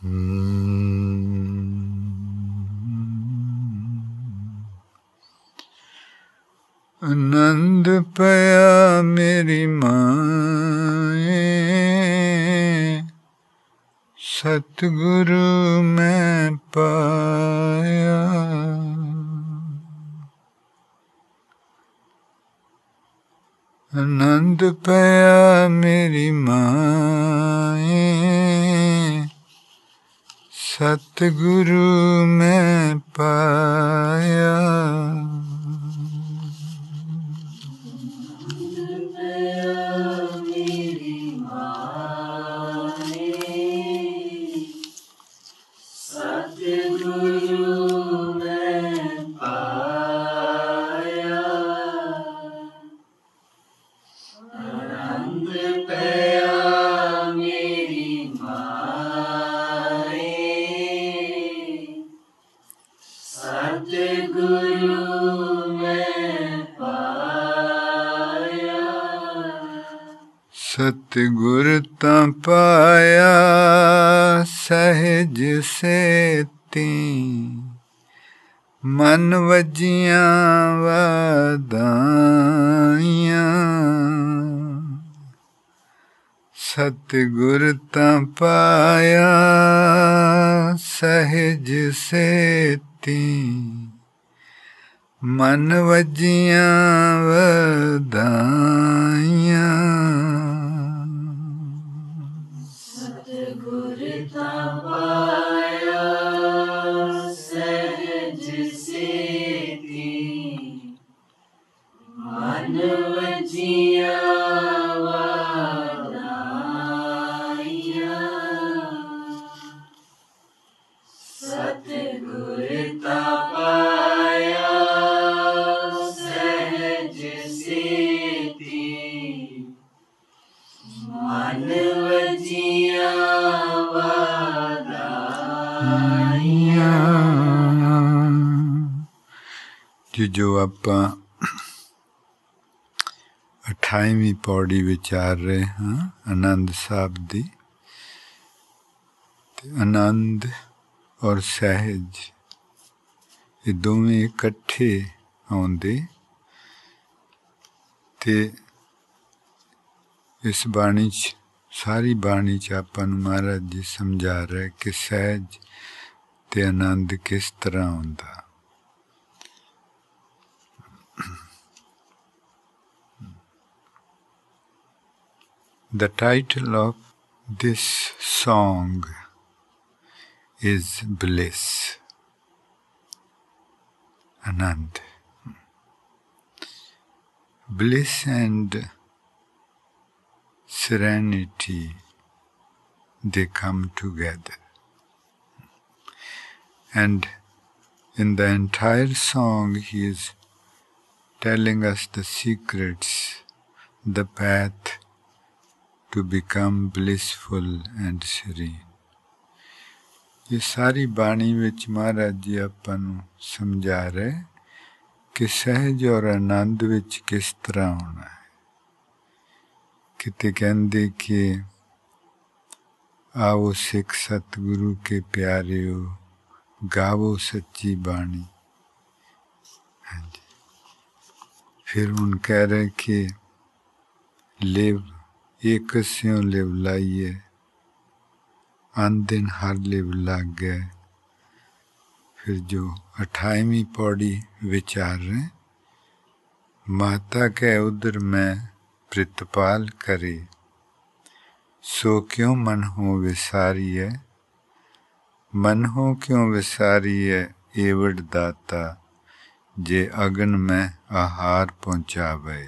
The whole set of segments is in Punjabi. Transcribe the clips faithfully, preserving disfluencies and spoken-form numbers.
आनंद पया मेरी माए, सतगुरु मैं पाया। आनंद पया मेरी माए, सतगुरु मैं पाया। सतगुर तां पाया सहज सेती, मन वजियां वाधाइयां। सतगुर तां पाया सहज सेती, मन वजियां वाधाइयां। जो ਆਪਾਂ ਅਠਾਈਵੀਂ ਪੌੜੀ ਵਿਚਾਰ ਰਹੇ ਹਾਂ ਆਨੰਦ ਸਾਹਿਬ ਦੀ, ਤੇ ਆਨੰਦ ਔਰ ਸਹਿਜ ਇਹ ਦੋਵੇਂ ਇਕੱਠੇ ਆਉਂਦੇ, ਤੇ ਇਸ ਬਾਣੀ 'ਚ ਸਾਰੀ ਬਾਣੀ 'ਚ ਆਪਾਂ ਨੂੰ ਮਹਾਰਾਜ ਜੀ ਸਮਝਾ ਰਹੇ ਕਿ ਸਹਿਜ ਤੇ ਆਨੰਦ ਕਿਸ ਤਰ੍ਹਾਂ ਆਉਂਦਾ। The title of this song is Bliss, Anand. Bliss and serenity, they come together. And in the entire song he is telling us the secrets, the path to become blissful and serene. ये सारी बाणी विच महाराज जी आपां नूं समझा रहे कि सहज और आनंद विच किस तरह होना है। किते कहंदे कि आओ सिख सतगुरु के प्यारिओ, गावो सच्ची बाणी। हाँ जी। फिर हुण कह रहे कि लिव एक स्यों लिव लाइए, अन दिन हर लिव लाग गए। फिर जो अठाईवीं पौड़ी विचार रहे, माता के उदर में प्रितपाल करे, सो क्यों मन हो विसारी है। मन हो क्यों विसारी है एवड दाता, जे अगन में आहार पहुँचावे।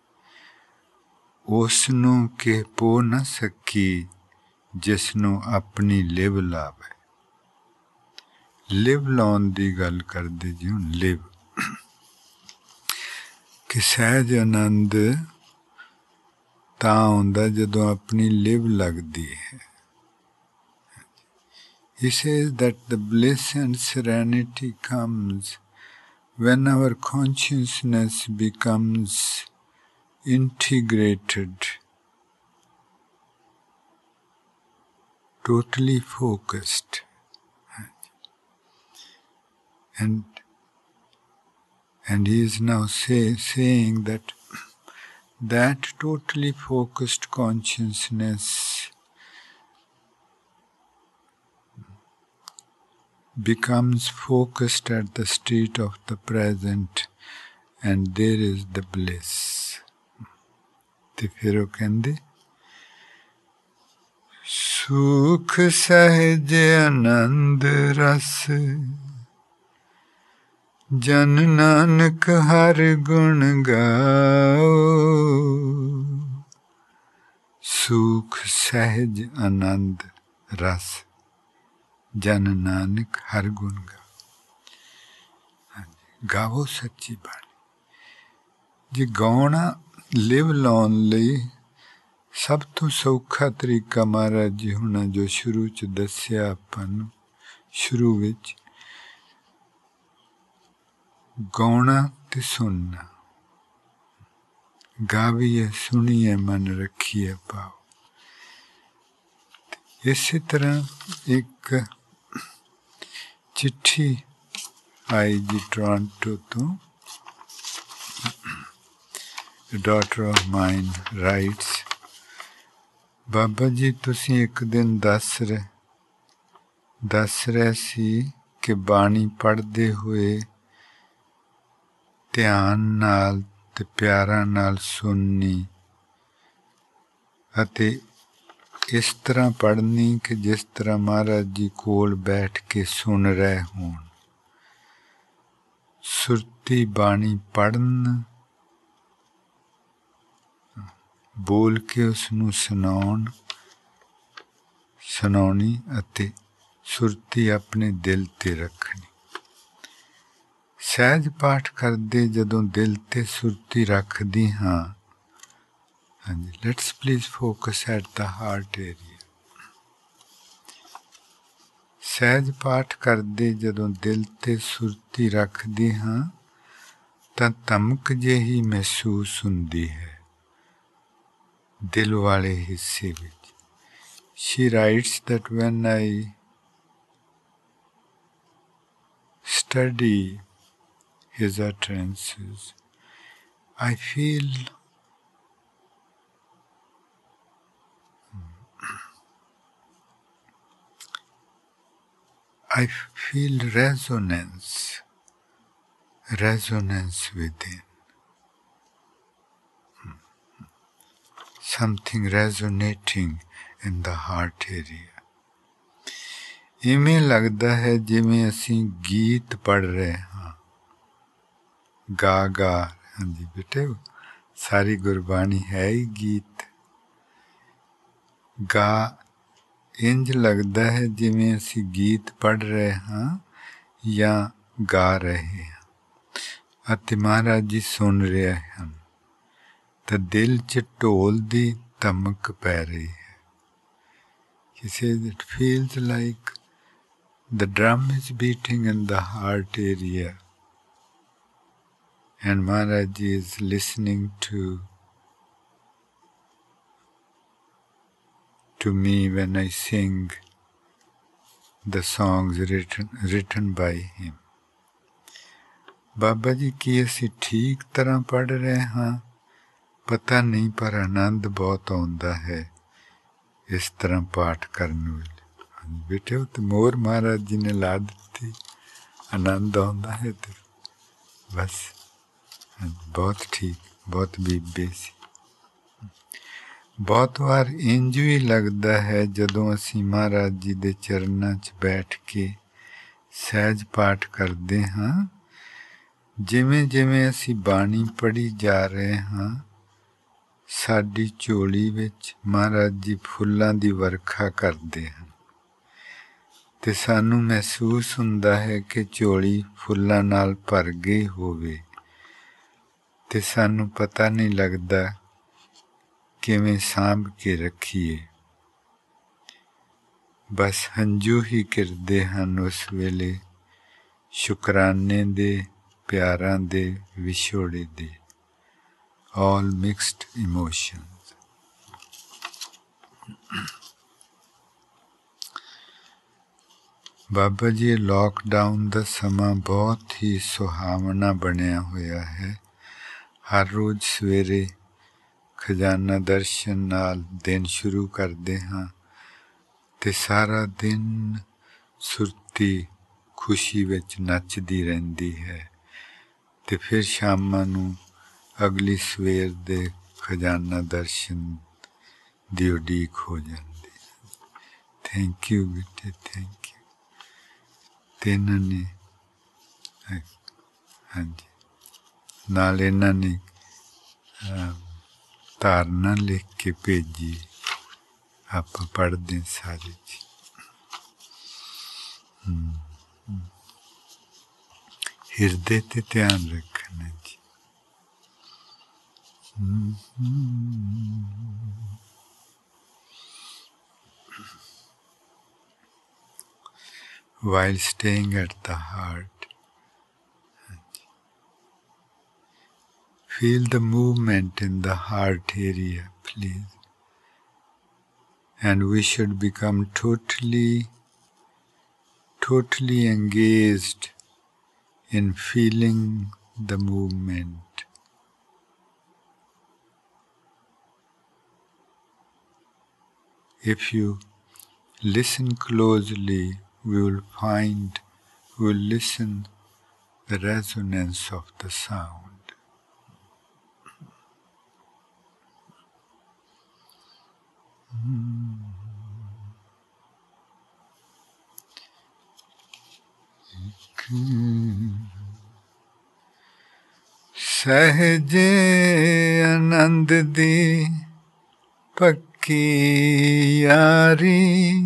उसनों के पो न सकी, जिसनों अपनी लिव लावे। लिव लाउन दी गल करदे जी हुण लिव कि सहज आनंद तां आउंदा जदों अपनी लिव लगदी है। He says that the bliss and serenity comes when our consciousness becomes integrated totally focused. And and he is now say, saying that that totally focused consciousness becomes focused at the state of the present, and there is the bliss. ਤੇ ਫਿਰ ਉਹ ਕਹਿੰਦੇ ਸੁਖ ਸਹਿਜ ਆਨੰਦ ਰਸ ਜਨ ਨਾਨਕ ਹਰ ਗੁਣ ਗਾਓ। ਸੁਖ ਸਹਿਜ ਆਨੰਦ ਰਸ ਜਨ ਨਾਨਕ ਹਰ ਗੁਣ ਗਾਓ। ਗਾਵੋ ਸੱਚੀ ਬਾਣੀ। ਜੇ ਗਾਉਣਾ ਲਿਵ ਲਾਉਣ ਲਈ ਸਭ ਤੋਂ ਸੌਖਾ ਤਰੀਕਾ ਮਹਾਰਾਜ ਜੀ ਹੁਣਾਂ ਜੋ ਸ਼ੁਰੂ 'ਚ ਦੱਸਿਆ ਆਪਾਂ ਨੂੰ, ਸ਼ੁਰੂ ਵਿੱਚ ਗਾਉਣਾ ਤੇ ਸੁਣਨਾ। ਗਾਵੀਏ ਸੁਣੀਏ ਮਨ ਰੱਖੀਏ ਭਾਵ। ਇਸੇ ਤਰ੍ਹਾਂ ਇੱਕ ਚਿੱਠੀ ਆਈ ਜੀ ਟੋਰਾਂਟੋ ਤੋਂ। A daughter of mine writes, Baba ji ਤੁਸੀਂ ਇੱਕ ਦਿਨ ਦੱਸ ਰਹੇ ਦੱਸ ਰਹੇ ਸੀ ਕਿ ਬਾਣੀ ਪੜ੍ਹਦੇ ਹੋਏ ਧਿਆਨ ਨਾਲ ਤੇ ਪਿਆਰਾਂ ਨਾਲ ਸੁਣਨੀ ਅਤੇ ਇਸ ਤਰ੍ਹਾਂ ਪੜ੍ਹਨੀ ਕਿ ਜਿਸ ਤਰ੍ਹਾਂ ਮਹਾਰਾਜ ਜੀ ਕੋਲ ਬੈਠ ਕੇ ਸੁਣ ਰਹੇ ਹੋਣ। ਸੁਰਤੀ ਬਾਣੀ ਪੜ੍ਹਨ, ਬੋਲ ਕੇ ਉਸਨੂੰ ਸੁਣਾਉਣ ਸੁਣਾਉਣੀ ਅਤੇ ਸੁਰਤੀ ਆਪਣੇ ਦਿਲ 'ਤੇ ਰੱਖਣੀ। ਸਹਿਜ ਪਾਠ ਕਰਦੇ ਜਦੋਂ ਦਿਲ 'ਤੇ ਸੁਰਤੀ ਰੱਖਦੀ ਹਾਂ। ਹਾਂਜੀ, let's please focus at the heart area. ਸਹਿਜ ਪਾਠ ਕਰਦੇ ਜਦੋਂ ਦਿਲ 'ਤੇ ਸੁਰਤੀ ਰੱਖਦੀ ਹਾਂ ਤਾਂ ਧਮਕ ਜਿਹੀ ਮਹਿਸੂਸ ਹੁੰਦੀ ਹੈ ਦਿਲ ਵਾਲੇ ਹਿੱਸੇ ਵਿੱਚ। She writes that when I study his utterances, I feel I feel resonance, resonance within. Something resonating in the heart area. ਇਵੇਂ ਲੱਗਦਾ ਹੈ ਜਿਵੇਂ ਅਸੀਂ ਗੀਤ ਪੜ੍ਹ ਰਹੇ ਹਾਂ। ਗਾ ਗਾ ਹਾਂਜੀ ਬੇਟੇ, ਸਾਰੀ ਗੁਰਬਾਣੀ ਹੈ ਹੀ ਗੀਤ। ਗਾ ਇੰਝ ਲੱਗਦਾ ਹੈ ਜਿਵੇਂ ਅਸੀਂ ਗੀਤ ਪੜ੍ਹ ਰਹੇ ਹਾਂ ਜਾਂ ਗਾ ਰਹੇ ਹਾਂ ਅਤੇ ਮਹਾਰਾਜ ਜੀ ਸੁਣ ਰਹੇ ਹਨ ਤਾਂ ਦਿਲ 'ਚ ਢੋਲ ਦੀ ਧਮਕ ਪੈ ਰਹੀ ਹੈ। He says it feels like the drum is beating in the heart area and Maharaj Ji is listening to to me when I sing the songs written written by him. Baba ji ਕੀ ਅਸੀਂ ਠੀਕ ਤਰ੍ਹਾਂ ਪੜ੍ਹ ਰਹੇ ਹਾਂ? ਪਤਾ ਨਹੀਂ, ਪਰ ਆਨੰਦ ਬਹੁਤ ਆਉਂਦਾ ਹੈ ਇਸ ਤਰ੍ਹਾਂ ਪਾਠ ਕਰਨ ਵੇਲੇ। ਬੇਟੇ ਉਹ ਤਾਂ ਮੋਹਰ ਮਹਾਰਾਜ ਜੀ ਨੇ ਲਾ ਦਿੱਤੀ, ਆਨੰਦ ਆਉਂਦਾ ਹੈ ਤੇ ਬਸ ਬਹੁਤ ਠੀਕ, ਬਹੁਤ ਬੀਬੇ ਸੀ। ਬਹੁਤ ਵਾਰ ਇੰਝ ਵੀ ਲੱਗਦਾ ਹੈ ਜਦੋਂ ਅਸੀਂ ਮਹਾਰਾਜ ਜੀ ਦੇ ਚਰਨਾਂ 'ਚ ਬੈਠ ਕੇ ਸਹਿਜ ਪਾਠ ਕਰਦੇ ਹਾਂ, ਜਿਵੇਂ ਜਿਵੇਂ ਅਸੀਂ ਬਾਣੀ ਪੜ੍ਹੀ ਜਾ ਰਹੇ ਹਾਂ ਸਾਡੀ ਝੋਲੀ ਵਿੱਚ ਮਹਾਰਾਜ ਜੀ ਫੁੱਲਾਂ ਦੀ ਵਰਖਾ ਕਰਦੇ ਹਨ ਅਤੇ ਸਾਨੂੰ ਮਹਿਸੂਸ ਹੁੰਦਾ ਹੈ ਕਿ ਝੋਲੀ ਫੁੱਲਾਂ ਨਾਲ ਭਰ ਗਈ ਹੋਵੇ ਅਤੇ ਸਾਨੂੰ ਪਤਾ ਨਹੀਂ ਲੱਗਦਾ ਕਿਵੇਂ ਸਾਂਭ ਕੇ ਰੱਖੀਏ। ਬਸ ਹੰਝੂ ਹੀ ਗਿਰਦੇ ਹਨ ਉਸ ਵੇਲੇ ਸ਼ੁਕਰਾਨੇ ਦੇ, ਪਿਆਰਾਂ ਦੇ, ਵਿਛੋੜੇ ਦੇ। All mixed emotions. Baba ji, lockdown ਦਾ ਸਮਾਂ ਬਹੁਤ ਹੀ ਸੁਹਾਵਣਾ ਬਣਿਆ ਹੋਇਆ ਹੈ। ਹਰ ਰੋਜ਼ ਸਵੇਰੇ ਖਜ਼ਾਨਾ ਦਰਸ਼ਨ ਨਾਲ ਦਿਨ ਸ਼ੁਰੂ ਕਰਦੇ ਹਾਂ ਅਤੇ ਸਾਰਾ ਦਿਨ ਸੁਰਤੀ ਖੁਸ਼ੀ ਵਿੱਚ ਨੱਚਦੀ ਰਹਿੰਦੀ ਹੈ ਅਤੇ ਫਿਰ ਸ਼ਾਮਾਂ ਨੂੰ ਅਗਲੀ ਸਵੇਰ ਦੇ ਖਜ਼ਾਨਾ ਦਰਸ਼ਨ ਦੀ ਉਡੀਕ ਹੋ ਜਾਂਦੀ ਹੈ। ਥੈਂਕ ਯੂ ਬੇਟੇ, ਥੈਂਕ ਯੂ। ਅਤੇ ਇਹਨਾਂ ਨੇ ਹਾਂਜੀ ਨਾਲ ਇਹਨਾਂ ਨੇ ਧਾਰਨਾ ਲਿਖ ਕੇ ਭੇਜੀ, ਆਪਾਂ ਪੜ੍ਹਦੇ ਸਾਰੇ ਜੀ। ਹਿਰਦੇ 'ਤੇ ਧਿਆਨ ਰੱਖਣਾ ਜੀ। While staying at the heart, feel the movement in the heart area, please. And we should become totally, totally engaged in feeling the movement. If you listen closely, we will find, we will listen the resonance of the sound. Mm. ਸਹਿਜੇ ਆਨੰਦ ਦੀ ਪੱਕੀ ਯਾਰੀ,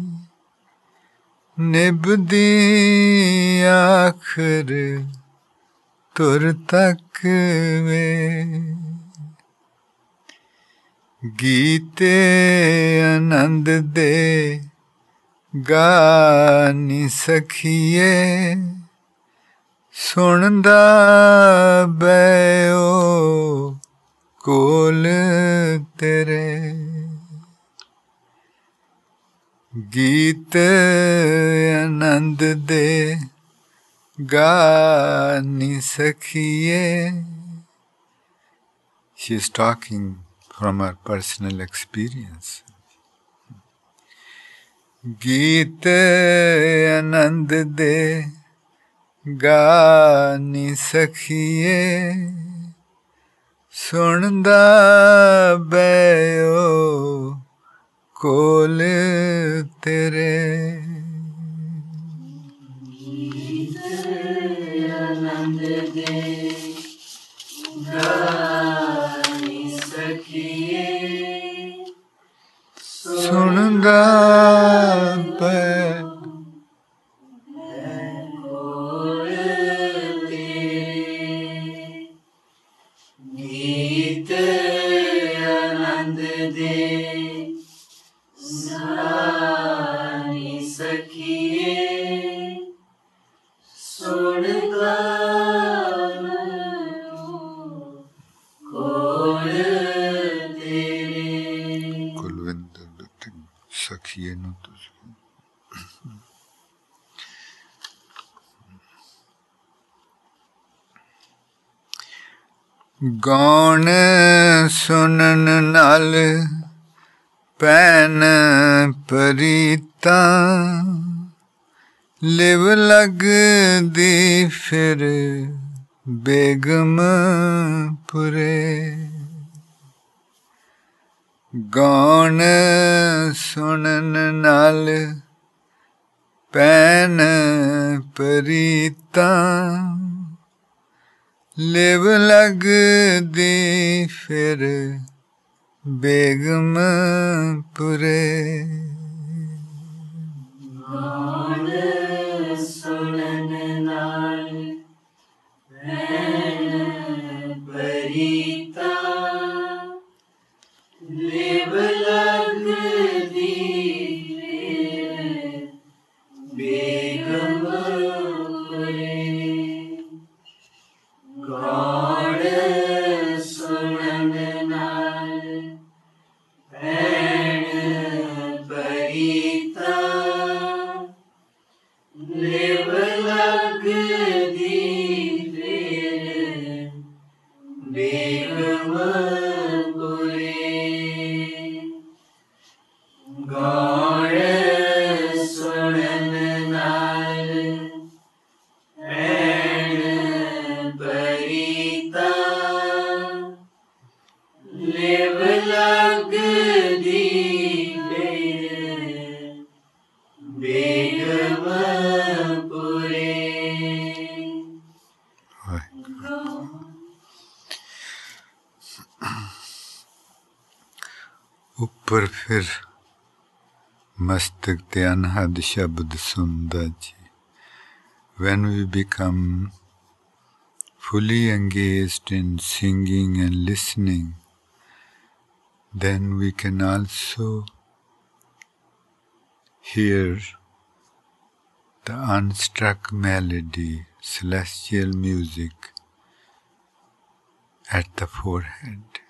ਨਿਭਦੀ ਆਖਰ ਤੁਰ ਤੱਕ ਵੇ। ਗੀਤੇ ਆਨੰਦ ਦੇ ਗਾ ਨੀ ਸਖੀਏ, ਸੁਣਦਾ ਬੈਓ ਕੋਲ ਤੇਰੇ। ਗੀਤ ਆਨੰਦ ਦੇ ਗਾ ਨੀ ਸਖੀਏ। She is talking from her personal experience. ਗੀਤ ਆਨੰਦ ਦੇ ਗਾ ਨੀ ਸਖੀਏ, ਸੁਣਦਾ ਬੈਓ ਕੋਲ ਤੇਰੇ। ਗੀਤ ਆਨੰਦ ਦੇ ਗਾ ਨੀ ਸਖੀਏ, ਸੁਣਦਾ ਬੈਓ ਕੋਲ ਤੇਰੇ। ਗੀਤ ਆਨੰਦ ਦੇ ਗਾ ਨੀ ਸਖੀਏ, ਸੁਣਦਾ ਕੋਲ ਤੇਰੇ। ਕੁਲਵਿੰਦਰ ਸਖੀਏ ਨੂੰ ਤੁਸੀਂ ਗਾਉਣ ਸੁਣਨ ਨਾਲ ਭੈਣ ਪ੍ਰੀਤਾਂ, ਲਿਵ ਲੱਗਦੀ ਫਿਰ ਬੇਗਮ ਪੁਰੇ। ਗਾਉਣ ਸੁਣਨ ਨਾਲ ਭੈਣ ਪ੍ਰੀਤਾਂ, ਲਿਵ ਲੱਗਦੀ ਫਿਰ ਬੇਗਮ ਪੁਰੇ। ਗਾਉਣ ਸੁਣਨ ਨਾਲ ਭੈਣ ਪ੍ਰੀਤਾਂ, ਲਿਵ ਲੱਗਦੀ ਫਿਰ ਬੇਗਮ ਪੁਰੇ। ਗਾਉਣ ਸੁਣਨ ਨਾਲ ਭੈਣ ਪ੍ਰੀਤਾਂ, Begavapure. ਉੱਪਰ ਫਿਰ ਮਸਤਕ ਤੇ ਅਨਹਦ ਸ਼ਬਦ ਸੁਣਦਾ ਜੀ. When we become fully engaged in singing and listening, then we can also hear the unstruck melody, celestial music at the forehead.